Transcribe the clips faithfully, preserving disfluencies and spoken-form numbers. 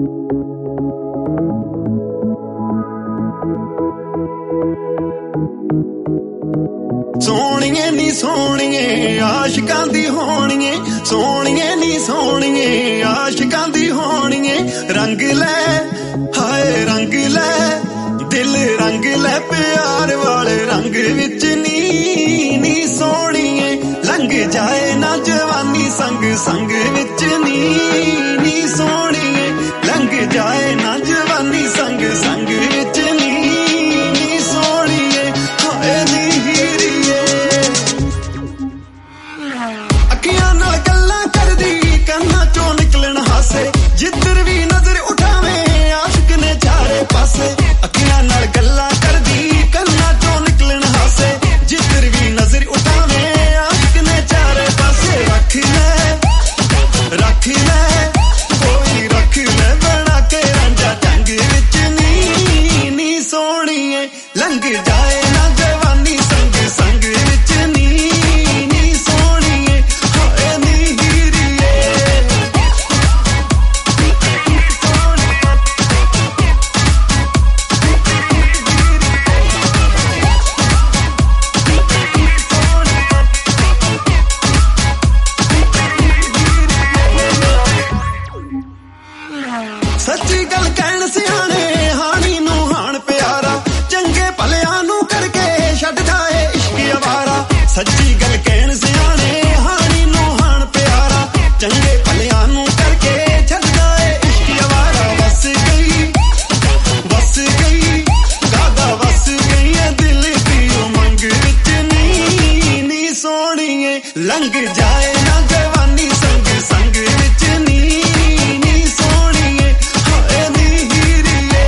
सोहणिए नी सोहणिए आशिकां दी होणिए, सोहणिए नी सोहणिए आशिकां दी होणिए। रंग लै हाय रंग लै दिल रंग लै प्यार वाले रंग विच नी नी सोहणिए। लंघ जाए ना जवानी संग संग विच नी नी सोहणिए। लंघ जाए ना जवानी संग संग विच नी नी सोहणिए। हाय नी हीरीए अखियां नाल गल्लां करदी कन्नां चों निकलण हासे, जिधर भी नजर उठावे आशिक ने चारे पासे। अखियां नाल गल्लां करदी कन्नां चों निकलण हासे, जिधर भी नजर उठावे आशिक ने चारे पासे। रख ले रख ले कोई रख ले बना के रांझा जंग विच नी नी सोहणिए। लंघ जाए ना जवानी संग संग विच नी नी सोहणिए। हाय नी हीरीए सच्ची गल कहण सियाणे हानी नू हाण प्यारा, चंगे भलियां नू करके छड्ड जाए इश्क अवारा। सच्ची गल कहण सियाणे हानी नू हाण प्यारा, चंगे भलियां नू करके छड्ड जाए इश्क अवारा। बस गई बस गई गादा बस गई है दिल दी उमंग विच नी नी सोहणिए। लंघ जाए ना जवानी संग संग विच नी नी सोहणिए। हाय नी हीरीए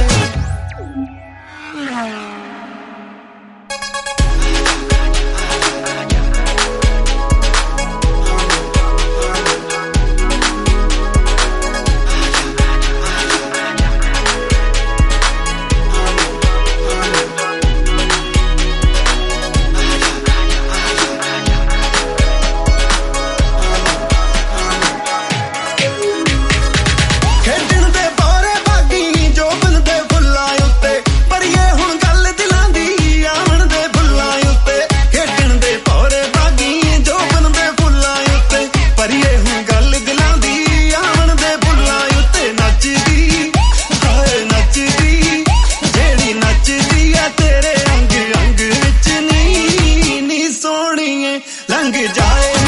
खेडण दे बारे बागी जोबन दे फुल्लां उत्ते, पर ये हुण गल दिलां दी आवन दे फुल्लां उत्ते। खेडण दे बारे बागी जोबन दे फुल्लां उत्ते, पर ये हुण गल दिलां दी आवन दे फुल्लां उत्ते। नचदी हाय नचदी जेड़ी नचदी आ तेरे अंग अंग विच नी नी सोहणिए। लंघ जाए